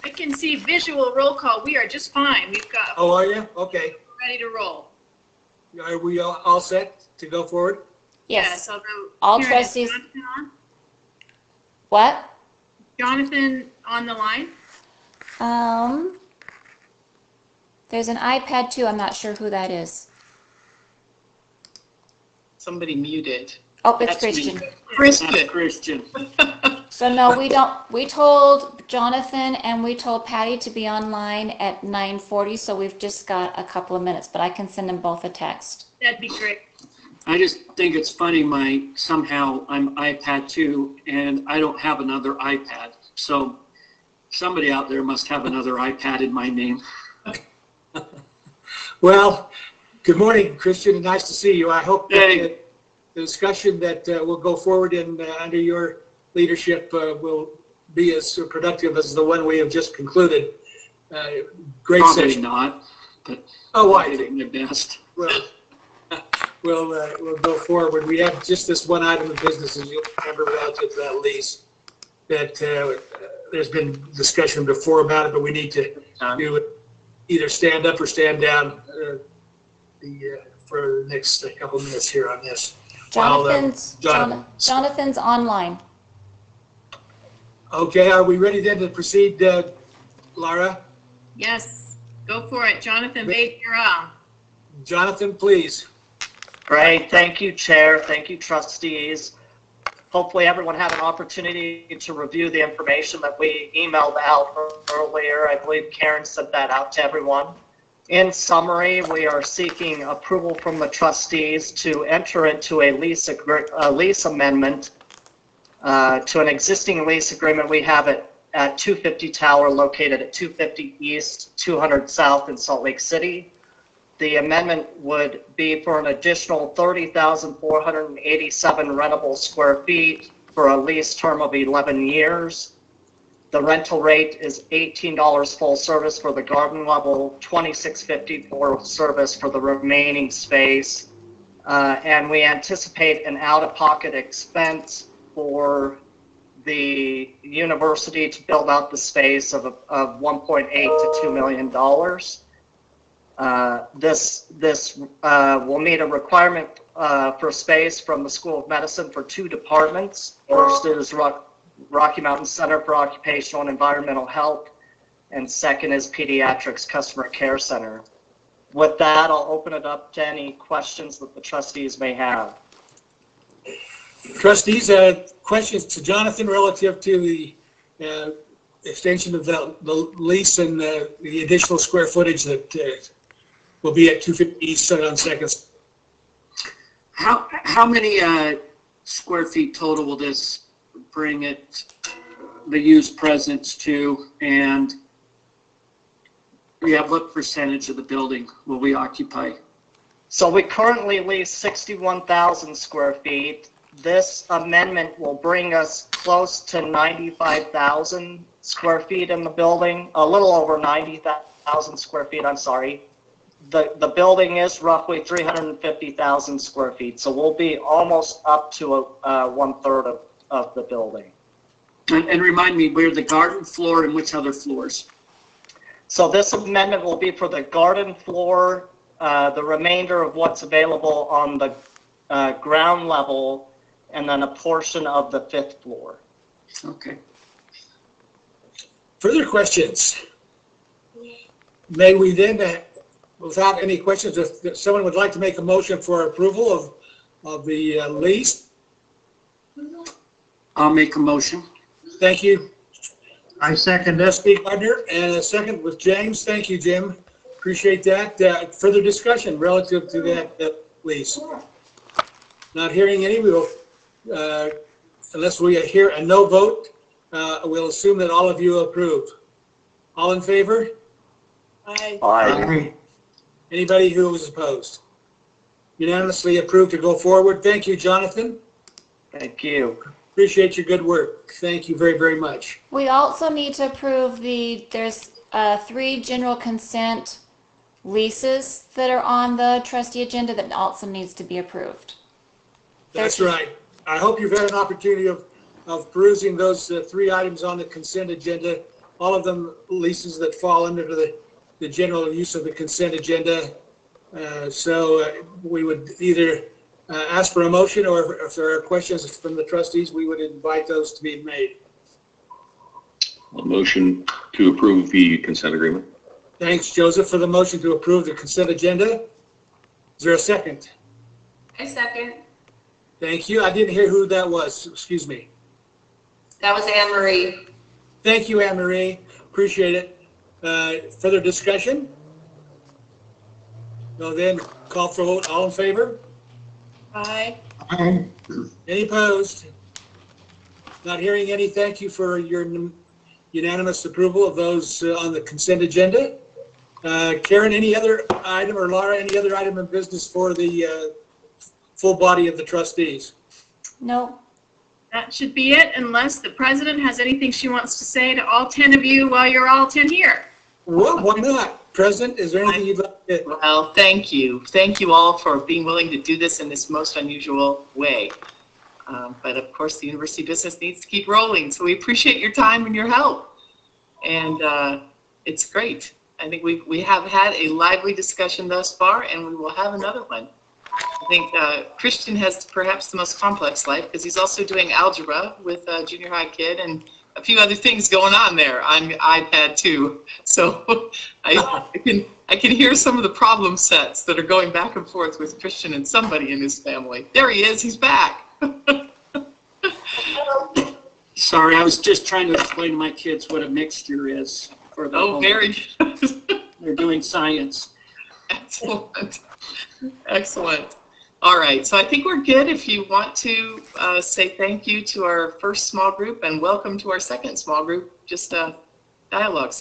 I can see visual roll call. We are just fine. We've got Oh, are you? Okay. ready to roll. Are we all set to go forward? Yes. Although All Karen, is trustees. Jonathan on? What? Jonathan on the line? There's an iPad too. I'm not sure who that is. Somebody muted. Oh, it's That's me. Christian. That's Christian. So no, we don't. We told Jonathan and we told Patty to be online at 9:40. So we've just got a couple of minutes, but I can send them both a text. That'd be great. I just think it's funny, somehow I'm iPad 2 and I don't have another iPad. So somebody out there must have another iPad in my name. Well, good morning, Christian, and nice to see you. I hope that Hey. the discussion that will go forward in under your leadership will be as productive as the one we have just concluded. Great Probably session. not, but Oh, I I did think my best. we'll go forward. We have just this one item of business, as you'll remember, relative to that lease. That there's been discussion before about it, but we need to do it, either stand up or stand down for the next couple of minutes here on this. Jonathan's online. Okay, are we ready then to proceed, Laura? Yes, go for it. Jonathan Bates, you're on. Jonathan, please. Great, thank you, Chair. Thank you, trustees. Hopefully everyone had an opportunity to review the information that we emailed out earlier. I believe Karen sent that out to everyone. In summary, we are seeking approval from the trustees to enter into a lease amendment to an existing lease agreement we have at 250 Tower, located at 250 East, 200 South in Salt Lake City. The amendment would be for an additional 30,487 rentable square feet for a lease term of 11 years. The rental rate is $18 full service for the garden level, $26.50 for service for the remaining space. And we anticipate an out-of-pocket expense for the university to build out the space of 1.8 to $2 million. This will meet a requirement for space from the School of Medicine for 2 departments. First is Rocky Mountain Center for Occupational and Environmental Health, and second is Pediatrics Customer Care Center. With that, I'll open it up to any questions that the trustees may have. Trustees, questions to Jonathan relative to the extension of the lease and the additional square footage that will be at 250 East on Second. How many square feet total will this bring it, the use presence to, and what percentage of the building will we occupy? So we currently lease 61,000 square feet. This amendment will bring us close to 95,000 square feet in the building, a little over 90,000 square feet, I'm sorry. The building is roughly 350,000 square feet, so we'll be almost up to 1/3 of the building. And remind me, where the garden floor and which other floors? So this amendment will be for the garden floor, the remainder of what's available on the ground level, and then a portion of the 5th floor. Okay. Further questions? May we then, without any questions, if someone would like to make a motion for approval of the lease? I'll make a motion. Thank you. I second S.B. Gardner, and a second with James. Thank you, Jim. Appreciate that. Further discussion relative to that lease? Not hearing any, we will, unless we hear a no vote, we'll assume that all of you approve. All in favor? Aye. Anybody who is opposed? Unanimously approved to go forward. Thank you, Jonathan. Thank you. Appreciate your good work. Thank you very, very much. We also need to approve there's 3 general consent leases that are on the trustee agenda that also needs to be approved. That's right. I hope you've had an opportunity of perusing those 3 items on the consent agenda. all of them leases that fall under the general use of the consent agenda. So we would either ask for a motion, or if there are questions from the trustees, we would invite those to be made. A motion to approve the consent agreement. Thanks, Joseph, for the motion to approve the consent agenda. Is there a second? I second. Thank you. I didn't hear who that was. Excuse me. That was Anne Marie. Thank you, Anne Marie. Appreciate it. Further discussion? No, then call for a vote. All in favor? Aye. Any opposed? Not hearing any. Thank you for your unanimous approval of those on the consent agenda. Karen, any other item, or Laura, any other item of business for the full body of the trustees? No, That should be it, unless the president has anything she wants to say to all 10 of you while you're all 10 here. Well, why not? President, is there anything you'd like to? Well, thank you. Thank you all for being willing to do this in this most unusual way. But of course, the university business needs to keep rolling, so we appreciate your time and your help. And it's great. I think we have had a lively discussion thus far, and we will have another one. I think Christian has perhaps the most complex life, because he's also doing algebra with a junior high kid and a few other things going on there on iPad too. So I can hear some of the problem sets that are going back and forth with Christian and somebody in his family. There he is. He's back. Sorry, I was just trying to explain to my kids what a mixture is. For the Oh, very good. They're doing science. excellent. Excellent. All right, so I think we're good. If you want to say thank you to our first small group and welcome to our second small group, just dialogues.